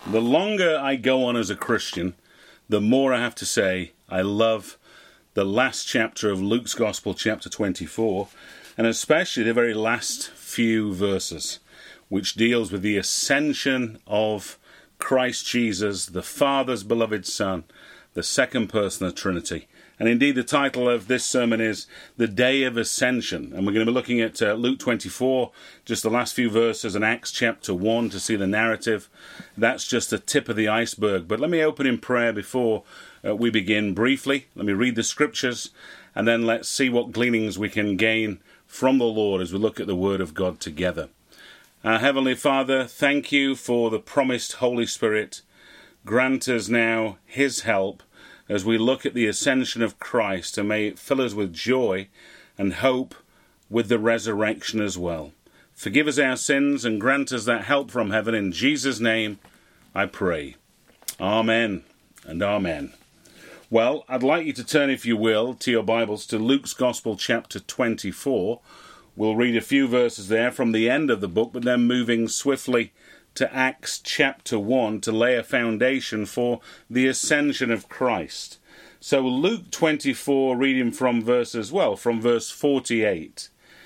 The longer I go on as a Christian, the more I have to say I love the last chapter of Luke's Gospel, chapter 24, and especially the very last few verses, which deals with the ascension of Christ Jesus, the Father's beloved Son, the second person of the Trinity. And indeed, the title of this sermon is The Day of Ascension. And we're going to be looking at Luke 24, just the last few verses, and Acts chapter 1 to see the narrative. That's just the tip of the iceberg. But let me open in prayer before we begin briefly. Let me read the scriptures, and then let's see what gleanings we can gain from the Lord as we look at the Word of God together. Heavenly Father, thank you for the promised Holy Spirit. Grant us now His help as we look at the ascension of Christ, and may it fill us with joy and hope with the resurrection as well. Forgive us our sins and grant us that help from heaven. In Jesus' name I pray. Amen and amen. Well, I'd like you to turn, if you will, to your Bibles to Luke's Gospel chapter 24. We'll read a few verses there from the end of the book, but then moving swiftly to Acts chapter 1 to lay a foundation for the ascension of Christ. So Luke 24, reading from verse 48.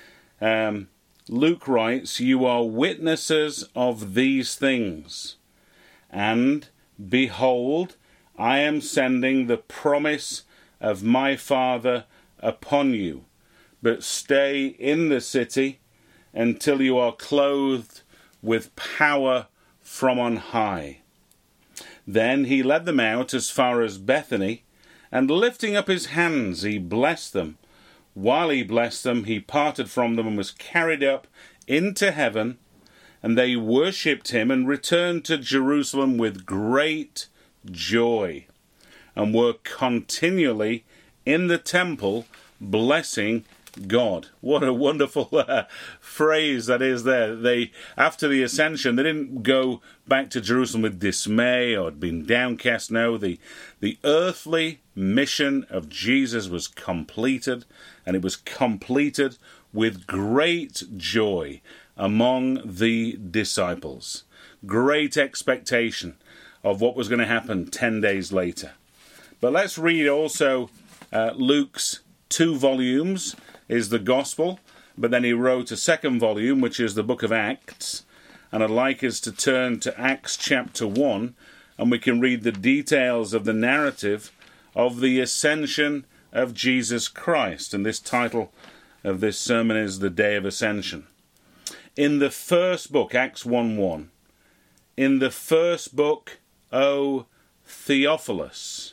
Luke writes, "You are witnesses of these things, and behold, I am sending the promise of my Father upon you. But stay in the city until you are clothed with power from on high." Then he led them out as far as Bethany, and lifting up his hands, he blessed them. While he blessed them, he parted from them and was carried up into heaven, and they worshipped him and returned to Jerusalem with great joy, and were continually in the temple blessing God. What a wonderful phrase that is there. They, after the ascension, they didn't go back to Jerusalem with dismay or had been downcast. No, the earthly mission of Jesus was completed, and it was completed with great joy among the disciples. Great expectation of what was going to happen 10 days later. But let's read also Luke's 2 volumes is the Gospel, but then he wrote a second volume, which is the book of Acts, and I'd like us to turn to Acts chapter 1, and we can read the details of the narrative of the ascension of Jesus Christ, and this title of this sermon is The Day of Ascension. In the first book, Acts 1:1, in the first book, O Theophilus,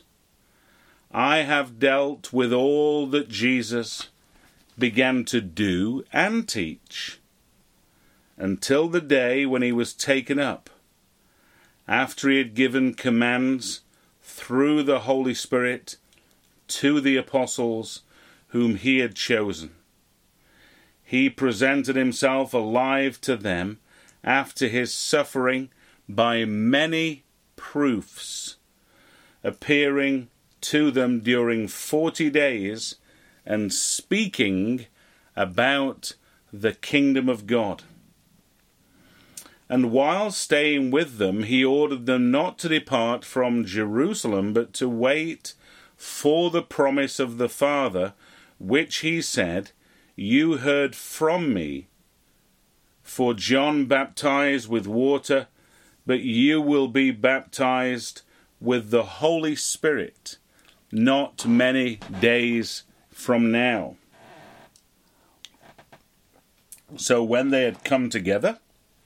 I have dealt with all that Jesus began to do and teach until the day when he was taken up, after he had given commands through the Holy Spirit to the apostles whom he had chosen. He presented himself alive to them after his suffering by many proofs, appearing to them during 40 days and speaking about the kingdom of God. And while staying with them, he ordered them not to depart from Jerusalem, but to wait for the promise of the Father, which he said, "You heard from me, for John baptized with water, but you will be baptized with the Holy Spirit not many days from now." So when they had come together,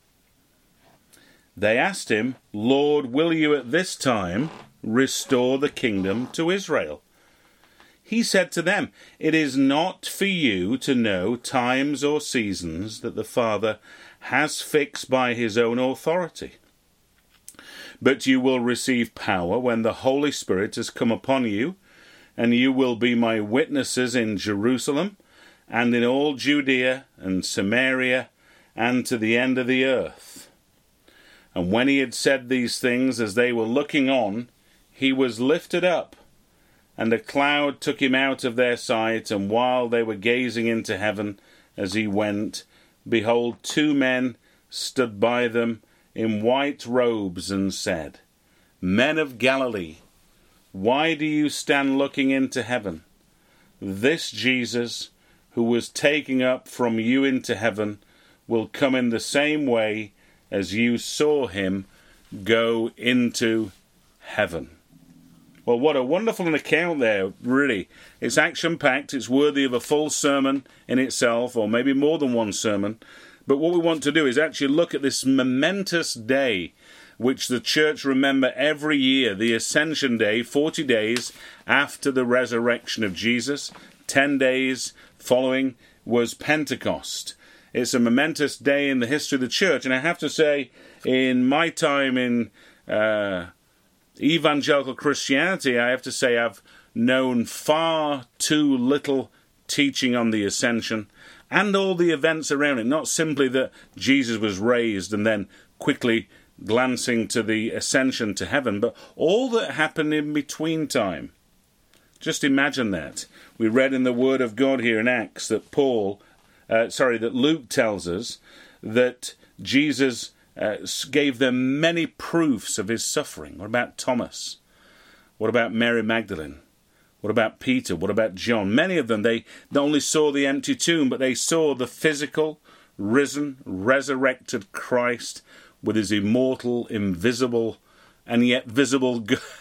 they asked him, "Lord, will you at this time restore the kingdom to Israel?" He said to them, "It is not for you to know times or seasons that the Father has fixed by his own authority. But you will receive power when the Holy Spirit has come upon you, and you will be my witnesses in Jerusalem and in all Judea and Samaria and to the end of the earth." And when he had said these things, as they were looking on, he was lifted up, and a cloud took him out of their sight. And while they were gazing into heaven as he went, behold, 2 men stood by them in white robes and said, Men of Galilee, why do you stand looking into heaven? This Jesus, who was taken up from you into heaven, will come in the same way as you saw him go into heaven. Well, what a wonderful account there, really. It's action-packed. It's worthy of a full sermon in itself, or maybe more than one sermon. But what we want to do is actually look at this momentous day which the church remember every year, the Ascension Day, 40 days after the resurrection of Jesus. 10 days following was Pentecost. It's a momentous day in the history of the church. And I have to say, in my time in evangelical Christianity, I have to say I've known far too little teaching on the ascension and all the events around it. Not simply that Jesus was raised and then quickly glancing to the ascension to heaven, but all that happened in between time. Just imagine that. We read in the Word of God here in Acts that that Luke tells us that Jesus gave them many proofs of his suffering. What about Thomas? What about Mary Magdalene? What about Peter? What about John? Many of them, they not only saw the empty tomb, but they saw the physical, risen, resurrected Christ with his immortal, invisible, and yet visible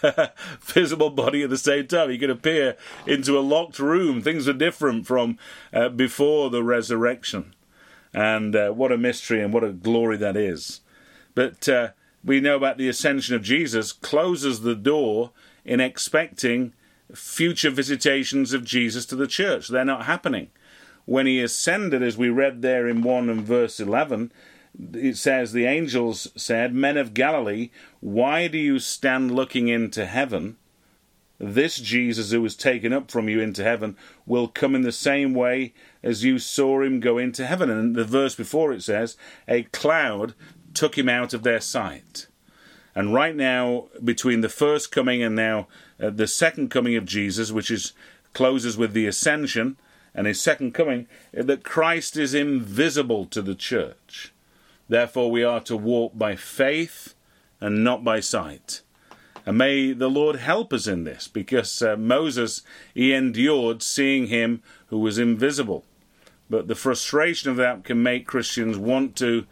body at the same time. He could appear into a locked room. Things are different from before the resurrection. And what a mystery and what a glory that is. But we know about the ascension of Jesus closes the door in expecting future visitations of Jesus to the church. They're not happening. When he ascended, as we read there in 1 and verse 11, it says, the angels said, Men of Galilee, why do you stand looking into heaven? This Jesus who was taken up from you into heaven will come in the same way as you saw him go into heaven. And the verse before it says, a cloud took him out of their sight. And right now, between the first coming and now the second coming of Jesus, which closes with the ascension and his second coming, that Christ is invisible to the church. Therefore, we are to walk by faith and not by sight. And may the Lord help us in this, because Moses, he endured seeing him who was invisible. But the frustration of that can make Christians want to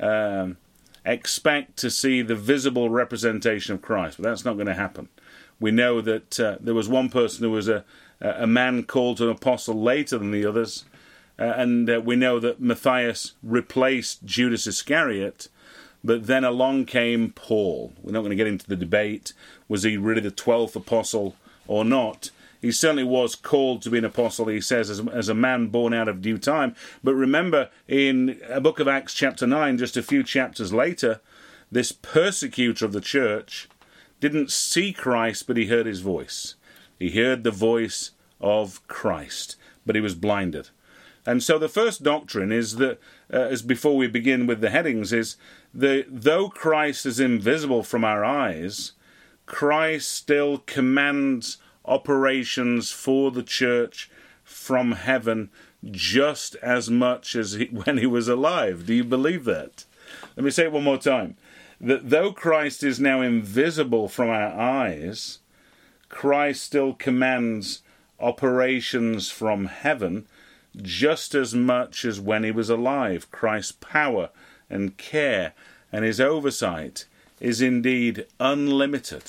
expect to see the visible representation of Christ. But that's not going to happen. We know that there was one person who was a man called an apostle later than the others. And we know that Matthias replaced Judas Iscariot, but then along came Paul. We're not going to get into the debate. Was he really the 12th apostle or not? He certainly was called to be an apostle, he says, as a man born out of due time. But remember, in a book of Acts chapter 9, just a few chapters later, this persecutor of the church didn't see Christ, but he heard his voice. He heard the voice of Christ, but he was blinded. And so the first doctrine is that, as before we begin with the headings, is that though Christ is invisible from our eyes, Christ still commands operations for the church from heaven just as much as when he was alive. Do you believe that? Let me say it one more time. That though Christ is now invisible from our eyes, Christ still commands operations from heaven just as much as when he was alive. Christ's power and care and his oversight is indeed unlimited.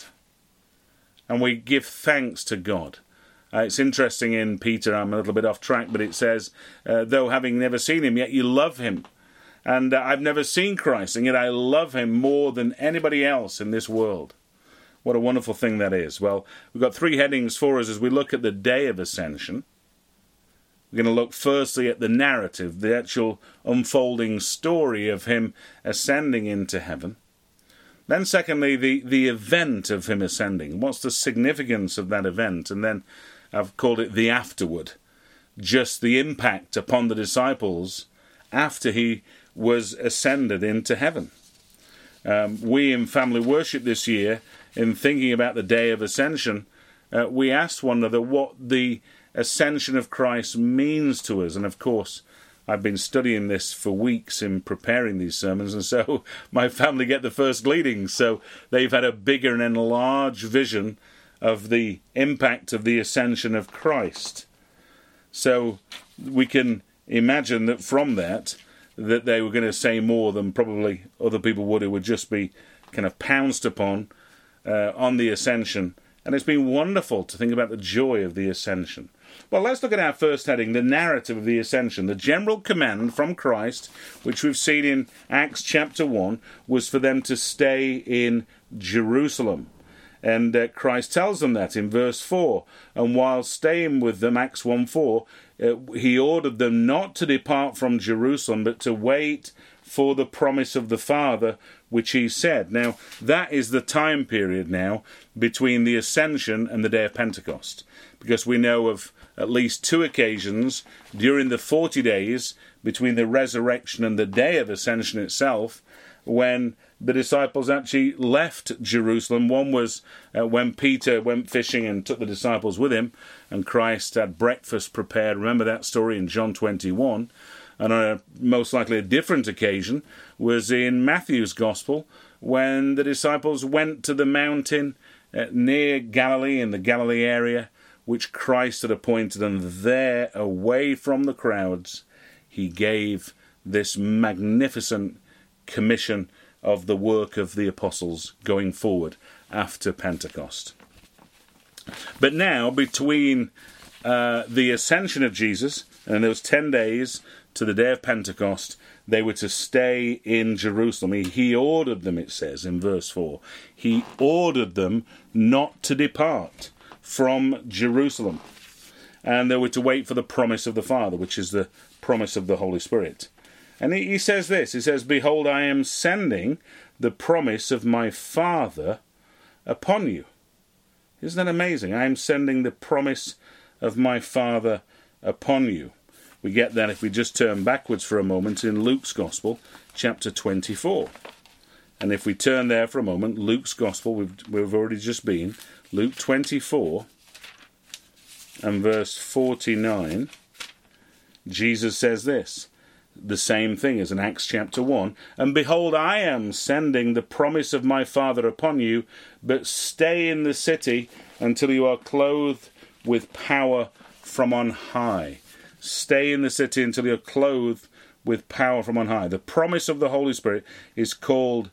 And we give thanks to God. It's interesting in Peter, I'm a little bit off track, but it says, though having never seen him, yet you love him. And I've never seen Christ, and yet I love him more than anybody else in this world. What a wonderful thing that is. Well, we've got three headings for us as we look at the day of ascension. We're going to look firstly at the narrative, the actual unfolding story of him ascending into heaven. Then secondly, the event of him ascending. What's the significance of that event? And then I've called it the afterward. Just the impact upon the disciples after he was ascended into heaven. We in Family Worship this year, in thinking about the day of ascension, we asked one another what the ascension of Christ means to us. And of course, I've been studying this for weeks in preparing these sermons, and so my family get the first gleanings. So they've had a bigger and enlarged vision of the impact of the ascension of Christ. So we can imagine that from that they were going to say more than probably other people would, who would just be kind of pounced upon on the ascension. And it's been wonderful to think about the joy of the ascension. Well, let's look at our first heading, the narrative of the ascension. The general command from Christ, which we've seen in Acts chapter 1, was for them to stay in Jerusalem. And Christ tells them that in verse 4. And while staying with them, Acts 1:4, he ordered them not to depart from Jerusalem, but to wait for the promise of the Father, which he said. Now, that is the time period now between the ascension and the day of Pentecost. Because we know of at least 2 occasions during the 40 days between the resurrection and the day of ascension itself when the disciples actually left Jerusalem. One was when Peter went fishing and took the disciples with him, and Christ had breakfast prepared. Remember that story in John 21. And on a most likely a different occasion was in Matthew's Gospel, when the disciples went to the mountain near Galilee, in the Galilee area, which Christ had appointed, and there, away from the crowds, he gave this magnificent commission of the work of the apostles going forward after Pentecost. But now, between the ascension of Jesus and those 10 days to the day of Pentecost, they were to stay in Jerusalem. He ordered them, it says in verse 4, he ordered them not to depart from Jerusalem. And they were to wait for the promise of the Father, which is the promise of the Holy Spirit. And he says this, he says, behold, I am sending the promise of my Father upon you. Isn't that amazing? I am sending the promise of my Father upon you. We get that if we just turn backwards for a moment in Luke's Gospel, chapter 24. And if we turn there for a moment, Luke's Gospel, we've already just been, Luke 24 and verse 49, Jesus says this, the same thing as in Acts chapter 1, and behold, I am sending the promise of my Father upon you, but stay in the city until you are clothed with power from on high. Stay in the city until you're clothed with power from on high. The promise of the Holy Spirit is called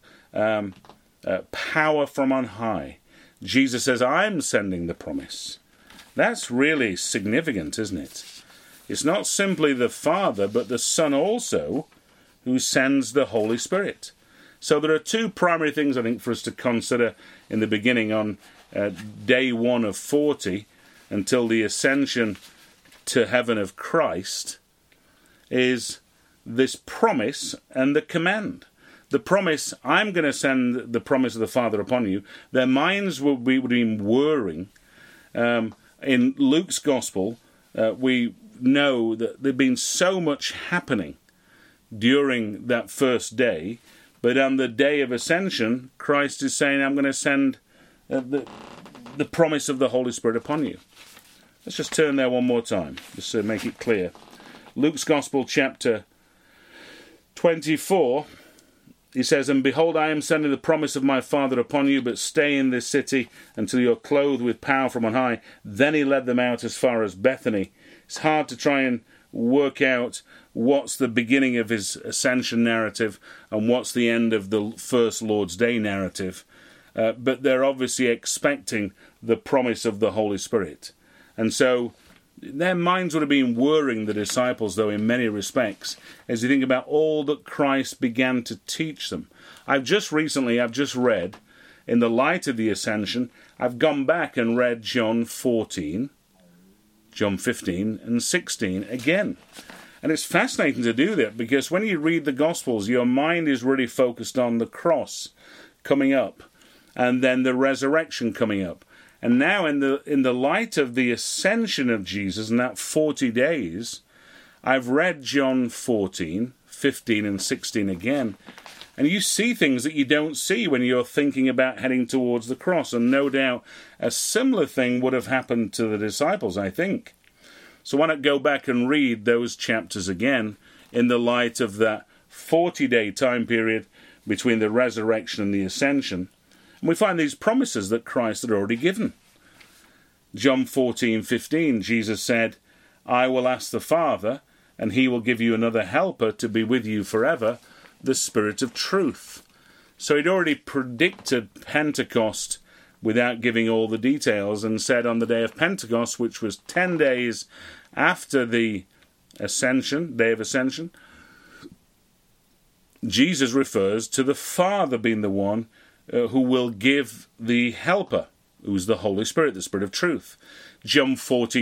power from on high. Jesus says, I'm sending the promise. That's really significant, isn't it? It's not simply the Father, but the Son also, who sends the Holy Spirit. So there are 2 primary things, I think, for us to consider in the beginning on day 1 of 40 until the ascension to heaven of Christ, is this promise and the command. The promise, I'm going to send the promise of the Father upon you. Their minds would be whirring. In Luke's Gospel, we know that there'd been so much happening during that first day, but on the day of ascension, Christ is saying, I'm going to send the promise of the Holy Spirit upon you. Let's just turn there one more time, just to make it clear. Luke's Gospel, chapter 24, he says, and behold, I am sending the promise of my Father upon you, but stay in this city until you're clothed with power from on high. Then he led them out as far as Bethany. It's hard to try and work out what's the beginning of his ascension narrative and what's the end of the first Lord's Day narrative. But they're obviously expecting the promise of the Holy Spirit. And so their minds would have been whirring, the disciples, though, in many respects, as you think about all that Christ began to teach them. I've just read, in the light of the ascension, I've gone back and read John 14, John 15 and 16 again. And it's fascinating to do that, because when you read the Gospels, your mind is really focused on the cross coming up and then the resurrection coming up. And now in the light of the ascension of Jesus and that 40 days, I've read John 14, 15 and 16 again. And you see things that you don't see when you're thinking about heading towards the cross. And no doubt a similar thing would have happened to the disciples, I think. So why not go back and read those chapters again in the light of that 40-day time period between the resurrection and the ascension. And we find these promises that Christ had already given. John 14:15, Jesus said, I will ask the Father, and he will give you another helper to be with you forever, the Spirit of truth. So he'd already predicted Pentecost without giving all the details, and said on the day of Pentecost, which was 10 days after the ascension, day of ascension, Jesus refers to the Father being the one who will give the helper, who's the Holy Spirit, the Spirit of truth. John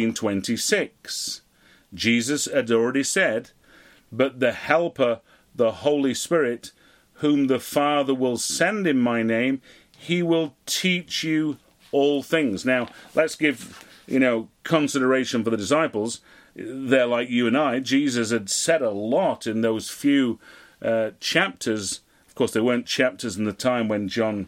14:26. Jesus had already said, but the helper, the Holy Spirit, whom the Father will send in my name, he will teach you all things. Now, let's give, consideration for the disciples. They're like you and I. Jesus had said a lot in those few chapters. Of course, there weren't chapters in the time when John,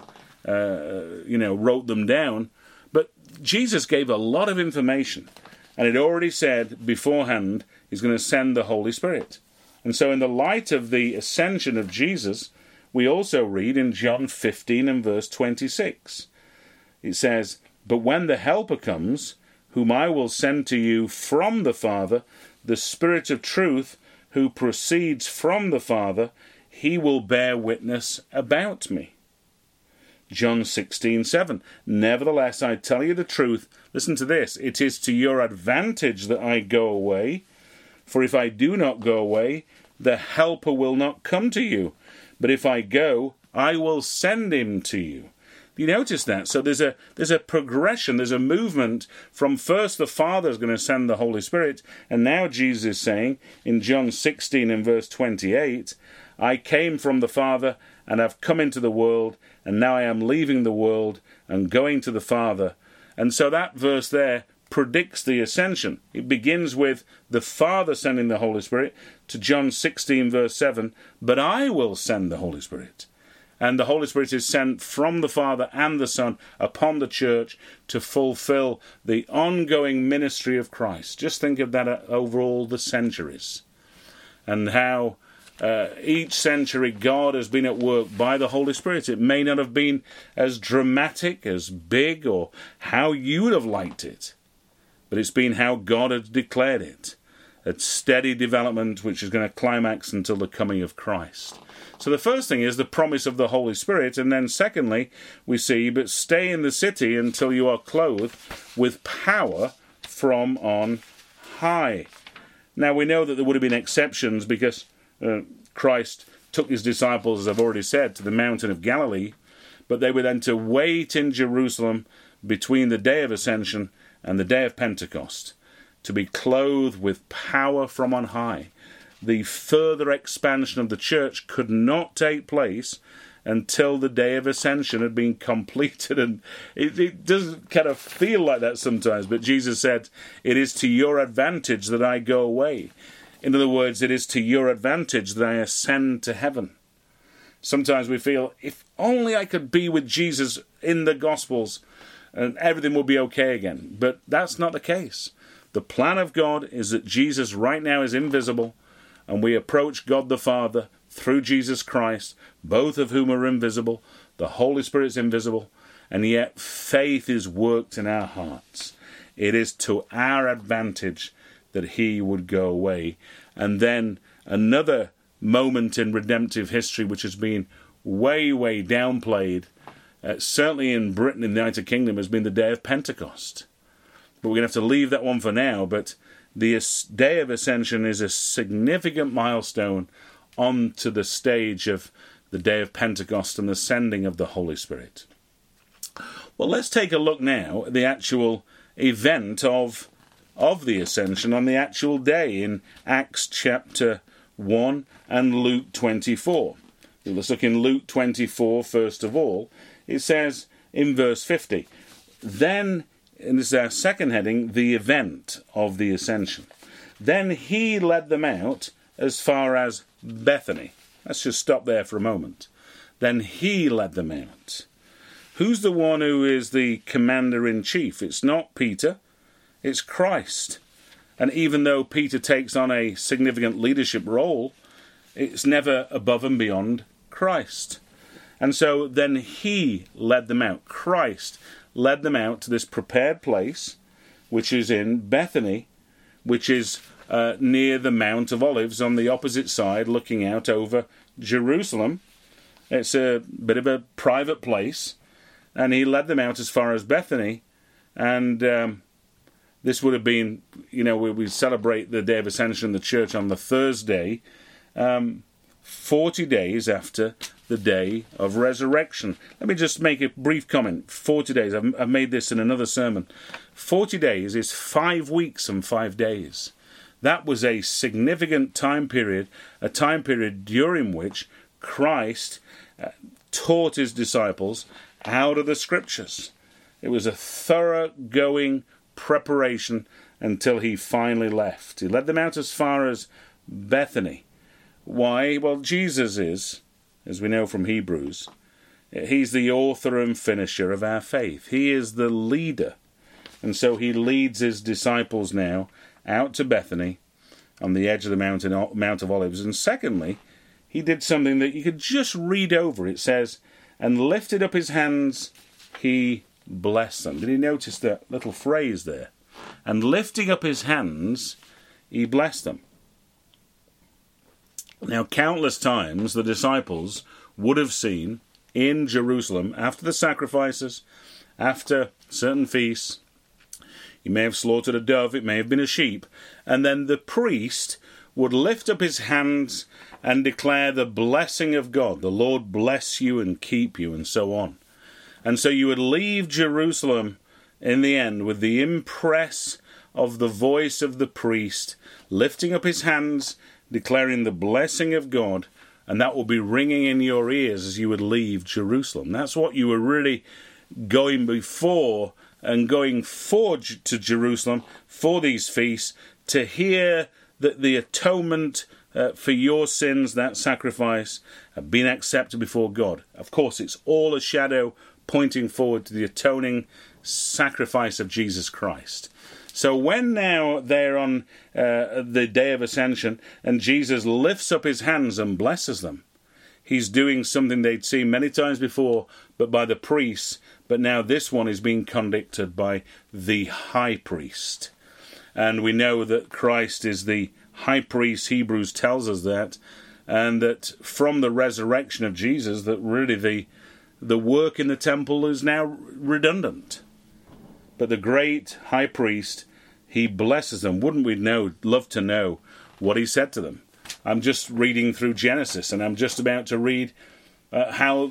wrote them down. But Jesus gave a lot of information. And it already said beforehand he's going to send the Holy Spirit. And so in the light of the ascension of Jesus, we also read in John 15 and verse 26. It says, but when the Helper comes, whom I will send to you from the Father, the Spirit of truth, who proceeds from the Father, he will bear witness about me. John 16:7. Nevertheless, I tell you the truth. Listen to this. It is to your advantage that I go away. For if I do not go away, the Helper will not come to you. But if I go, I will send him to you. You notice that? So there's a progression, there's a movement from first the Father is going to send the Holy Spirit, and now Jesus is saying in John 16 and verse 28, I came from the Father and have come into the world, and now I am leaving the world and going to the Father. And so that verse there predicts the ascension. It begins with the Father sending the Holy Spirit to John 16 verse 7, but I will send the Holy Spirit. And the Holy Spirit is sent from the Father and the Son upon the church to fulfill the ongoing ministry of Christ. Just think of that over all the centuries. And how each century God has been at work by the Holy Spirit. It may not have been as dramatic, as big, or how you would have liked it. But it's been how God has declared it. A steady development which is going to climax until the coming of Christ. So the first thing is the promise of the Holy Spirit, and then secondly, we see, but stay in the city until you are clothed with power from on high. Now we know that there would have been exceptions because Christ took his disciples, as I've already said, to the mountain of Galilee, but they were then to wait in Jerusalem between the day of Ascension and the day of Pentecost, to be clothed with power from on high. The further expansion of the church could not take place until the day of Ascension had been completed. And it does kind of feel like that sometimes, but Jesus said, it is to your advantage that I go away. In other words, it is to your advantage that I ascend to heaven. Sometimes we feel, if only I could be with Jesus in the Gospels, and everything will be okay again. But that's not the case. The plan of God is that Jesus right now is invisible, and we approach God the Father through Jesus Christ, both of whom are invisible. The Holy Spirit is invisible, and yet faith is worked in our hearts. It is to our advantage that he would go away. And then another moment in redemptive history which has been way, way downplayed, certainly in Britain, in the United Kingdom, has been the day of Pentecost. But we're going to have to leave that one for now. But the day of Ascension is a significant milestone onto the stage of the day of Pentecost and the sending of the Holy Spirit. Well, let's take a look now at the actual event of the Ascension on the actual day in Acts chapter 1 and Luke 24. Let's look in Luke 24 first of all. It says in verse 50, then, and this is our second heading, the event of the Ascension. Then he led them out as far as Bethany. Let's just stop there for a moment. Then he led them out. Who's the one who is the commander-in-chief? It's not Peter, it's Christ. And even though Peter takes on a significant leadership role, It's never above and beyond Christ. And so then he led them out. Christ led them out to this prepared place, which is in Bethany, which is near the Mount of Olives on the opposite side, looking out over Jerusalem. It's a bit of a private place, and he led them out as far as Bethany. And this would have been, we celebrate the Day of Ascension in the church on the Thursday, 40 days after the day of resurrection. Let me just make a brief comment. 40 days. I've made this in another sermon. 40 days is 5 weeks and 5 days. That was a significant time period, a time period during which Christ taught his disciples out of the Scriptures. It was a thoroughgoing preparation until he finally left. He led them out as far as Bethany. Why? Well, Jesus is, as we know from Hebrews, he's the author and finisher of our faith. He is the leader. And so he leads his disciples now out to Bethany on the edge of the Mount of Olives. And secondly, he did something that you could just read over. It says, and lifted up his hands, he blessed them. Did you notice that little phrase there? And lifting up his hands, he blessed them. Now, countless times the disciples would have seen in Jerusalem, after the sacrifices, after certain feasts, he may have slaughtered a dove, it may have been a sheep, and then the priest would lift up his hands and declare the blessing of God. The Lord bless you and keep you, and so on. And so you would leave Jerusalem in the end with the impress of the voice of the priest, lifting up his hands, declaring the blessing of God, and that will be ringing in your ears as you would leave Jerusalem. That's what you were really going before and going forward to Jerusalem for these feasts, to hear that the atonement for your sins, that sacrifice, have been accepted before God. Of course, it's all a shadow pointing forward to the atoning sacrifice of Jesus Christ. So when now they're on the Day of Ascension and Jesus lifts up his hands and blesses them, he's doing something they'd seen many times before, but by the priests, but now this one is being conducted by the high priest. And we know that Christ is the high priest, Hebrews tells us that, and that from the resurrection of Jesus, that really the work in the temple is now redundant. But the great high priest, he blesses them. Wouldn't we love to know what he said to them? I'm just reading through Genesis, and I'm just about to read how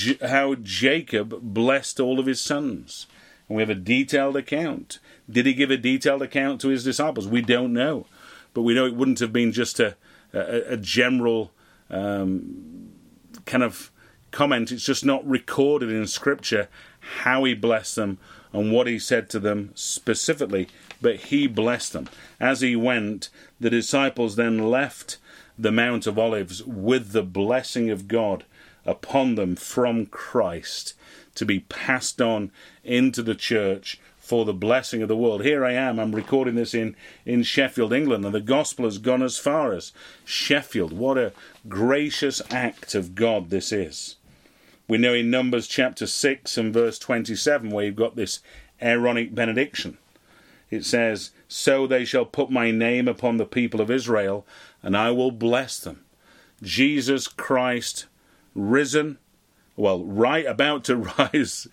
Jacob blessed all of his sons. And we have a detailed account. Did he give a detailed account to his disciples? We don't know. But we know it wouldn't have been just a general kind of comment. It's just not recorded in Scripture how he blessed them and what he said to them specifically, but he blessed them. As he went, the disciples then left the Mount of Olives with the blessing of God upon them from Christ to be passed on into the church for the blessing of the world. Here I am, I'm recording this in Sheffield, England, and the gospel has gone as far as Sheffield. What a gracious act of God this is. We know in Numbers chapter 6 and verse 27 where you've got this Aaronic benediction. It says, so they shall put my name upon the people of Israel, and I will bless them. Jesus Christ risen, about to rise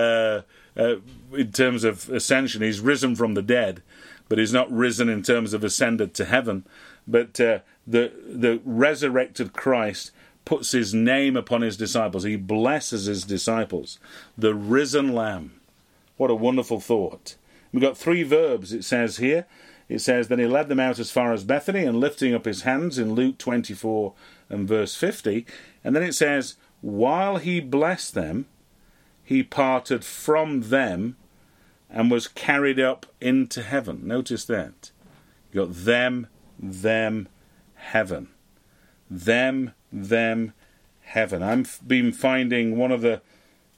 in terms of ascension. He's risen from the dead, but he's not risen in terms of ascended to heaven. But the resurrected Christ puts his name upon his disciples. He blesses his disciples. The risen Lamb. What a wonderful thought. We've got 3 verbs it says here. It says, then he led them out as far as Bethany and lifting up his hands in Luke 24 and verse 50. And then it says, while he blessed them, he parted from them and was carried up into heaven. Notice that. You got them, heaven. Them, heaven. I've been finding one of the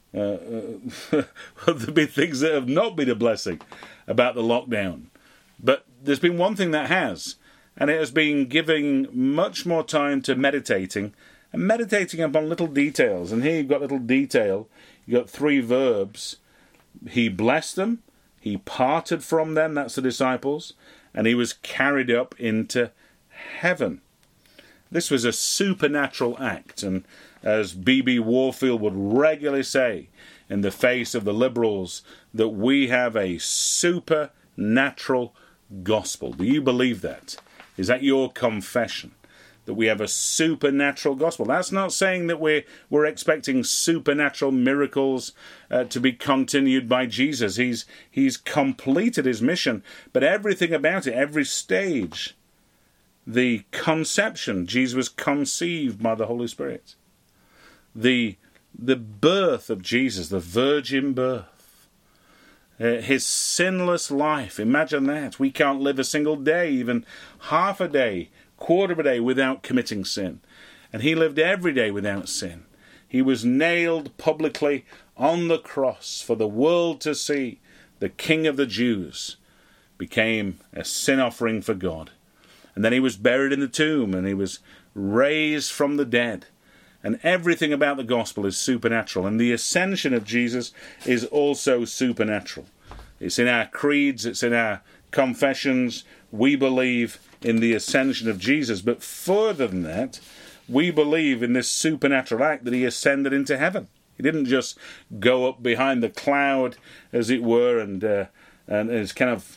big things that have not been a blessing about the lockdown. But there's been one thing that has, And it has been giving much more time to meditating, and meditating upon little details. And here you've got little detail. You've got 3 verbs. He blessed them, he parted from them, that's the disciples, and he was carried up into heaven. This was a supernatural act, and as B.B. Warfield would regularly say in the face of the liberals, that we have a supernatural gospel. Do you believe that? Is that your confession? That we have a supernatural gospel? That's not saying that we're expecting supernatural miracles to be continued by Jesus. He's completed his mission, but everything about it, every stage, the conception, Jesus was conceived by the Holy Spirit. The birth of Jesus, the virgin birth, his sinless life, imagine that. We can't live a single day, even half a day, quarter of a day without committing sin. And he lived every day without sin. He was nailed publicly on the cross for the world to see. The King of the Jews became a sin offering for God. And then he was buried in the tomb, and he was raised from the dead. And everything about the gospel is supernatural. And the ascension of Jesus is also supernatural. It's in our creeds, it's in our confessions. We believe in the ascension of Jesus. But further than that, we believe in this supernatural act that he ascended into heaven. He didn't just go up behind the cloud, as it were, and is kind of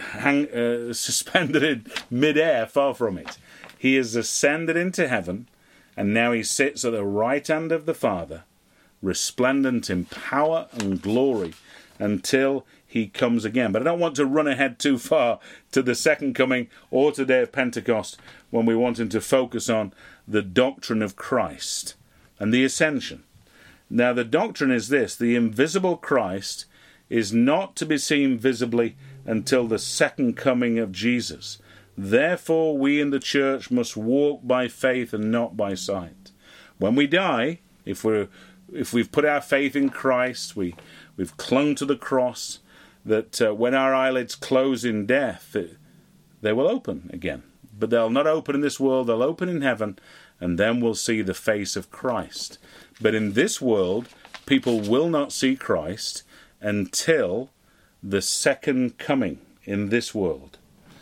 suspended in midair, far from it. He has ascended into heaven, and now he sits at the right hand of the Father, resplendent in power and glory, until he comes again. But I don't want to run ahead too far to the second coming or to the day of Pentecost, when we want to focus on the doctrine of Christ and the ascension. Now, the doctrine is this: the invisible Christ is not to be seen visibly until the second coming of Jesus. Therefore, we in the church must walk by faith and not by sight. When we die, if we've put our faith in Christ, we've clung to the cross, that when our eyelids close in death, they will open again. But they'll not open in this world, they'll open in heaven, and then we'll see the face of Christ. But in this world, people will not see Christ until the second coming in this world.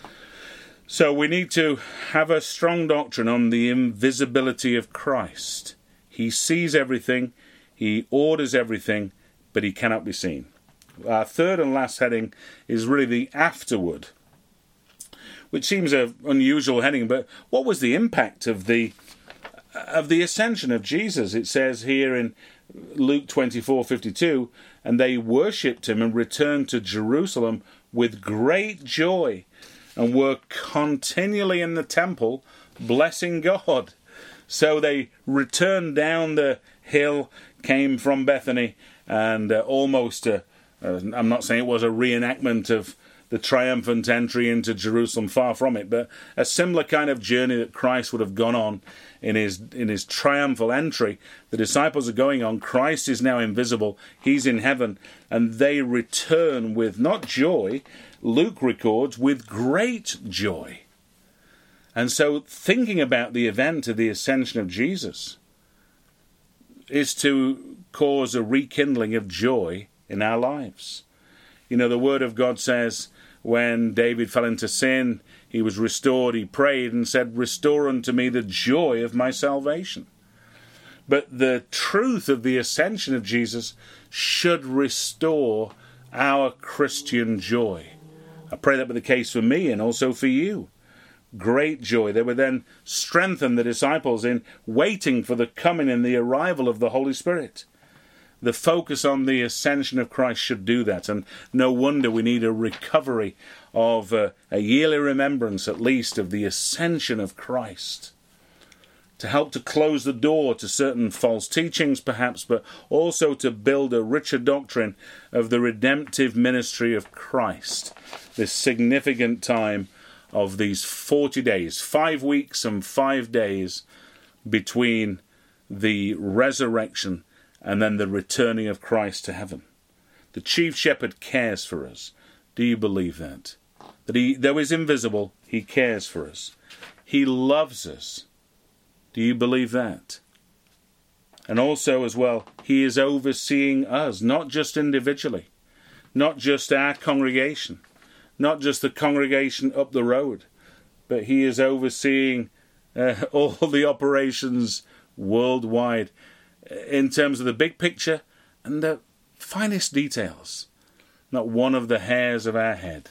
So we need to have a strong doctrine on the invisibility of Christ. He sees everything, he orders everything, but he cannot be seen. Our third and last heading is really the afterward, which seems an unusual heading, but what was the impact of the ascension of Jesus? It says here in Luke 24:52, and they worshipped him and returned to Jerusalem with great joy, and were continually in the temple blessing God. So they returned down the hill, came from Bethany, and almost, I'm not saying it was a reenactment of the triumphant entry into Jerusalem, far from it, but a similar kind of journey that Christ would have gone on in his triumphal entry. The disciples are going on. Christ is now invisible. He's in heaven, and they return with not joy, Luke records, with great joy. And so thinking about the event of the ascension of Jesus is to cause a rekindling of joy in our lives. You know, the Word of God says when David fell into sin, he was restored, he prayed and said, "Restore unto me the joy of my salvation." But the truth of the ascension of Jesus should restore our Christian joy. I pray that be the case for me and also for you. Great joy. They would then strengthen the disciples in waiting for the coming and the arrival of the Holy Spirit. The focus on the ascension of Christ should do that, and no wonder we need a recovery of a yearly remembrance, at least, of the ascension of Christ, to help to close the door to certain false teachings, perhaps, but also to build a richer doctrine of the redemptive ministry of Christ. This significant time of these 40 days, 5 weeks and 5 days between the resurrection and then the returning of Christ to heaven. The chief shepherd cares for us. Do you believe that? That he, though he's invisible, he cares for us. He loves us. Do you believe that? And also as well, he is overseeing us, not just individually, not just our congregation, not just the congregation up the road, but he is overseeing all the operations worldwide in terms of the big picture and the finest details. Not one of the hairs of our head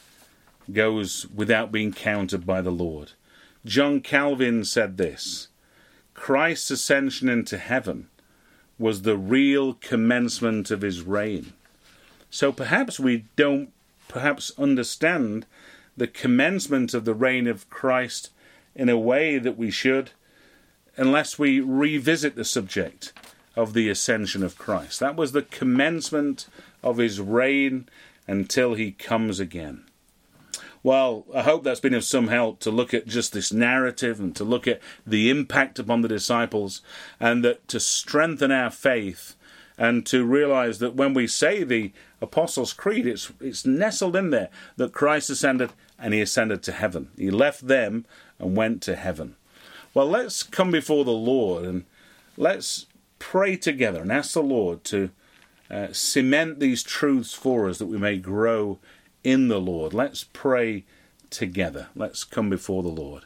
goes without being counted by the Lord. John Calvin said this: Christ's ascension into heaven was the real commencement of his reign. So perhaps we don't understand the commencement of the reign of Christ in a way that we should, unless we revisit the subject of the ascension of Christ. That was the commencement of his reign until he comes again. Well, I hope that's been of some help to look at just this narrative and to look at the impact upon the disciples, and that to strengthen our faith and to realize that when we say the Apostles' Creed, it's nestled in there that Christ ascended and he ascended to heaven. He left them and went to heaven. Well, let's come before the Lord and let's pray together and ask the Lord to cement these truths for us that we may grow in the Lord. Let's pray together. Let's come before the Lord.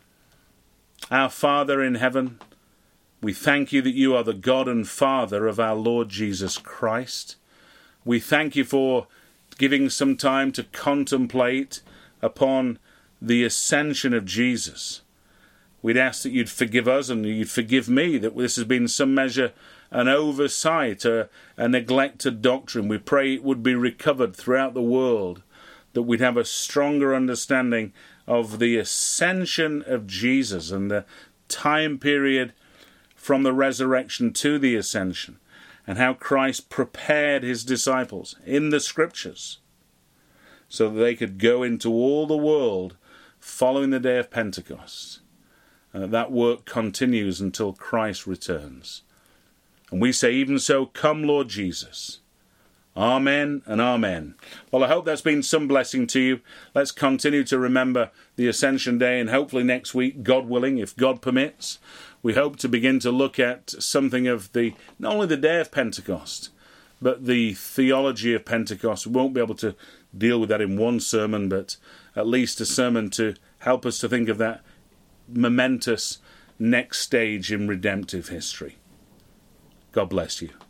Our Father in heaven, we thank you that you are the God and Father of our Lord Jesus Christ. We thank you for giving some time to contemplate upon the ascension of Jesus. We'd ask that you'd forgive us and you'd forgive me that this has been some measure an oversight, a neglected doctrine. We pray it would be recovered throughout the world, that we'd have a stronger understanding of the ascension of Jesus and the time period from the resurrection to the ascension, and how Christ prepared his disciples in the Scriptures so that they could go into all the world following the day of Pentecost. And that work continues until Christ returns. And we say, even so, come Lord Jesus. Amen and amen. Well, I hope that's been some blessing to you. Let's continue to remember the Ascension Day, and hopefully next week, God willing, if God permits, we hope to begin to look at something of not only the day of Pentecost, but the theology of Pentecost. We won't be able to deal with that in one sermon, but at least a sermon to help us to think of that momentous next stage in redemptive history. God bless you.